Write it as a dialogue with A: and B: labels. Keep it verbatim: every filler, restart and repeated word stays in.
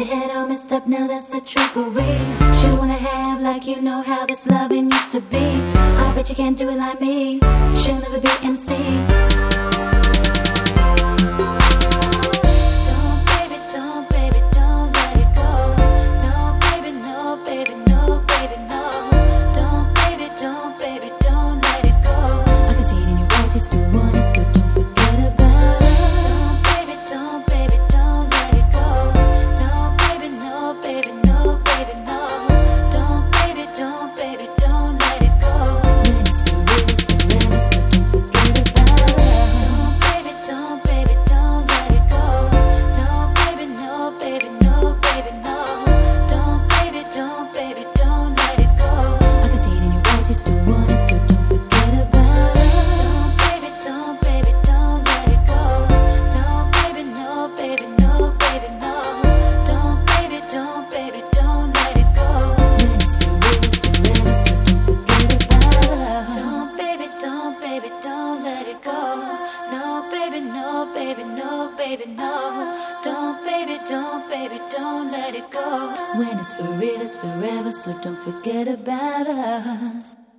A: head all messed up, now that's the trickery. She wanna have like you know how this loving used to be. I bet you can't do it like me. She'll never be M C. Baby, no, don't, baby, don't, baby, don't let it go. When it's for real, it's forever, so don't forget about us.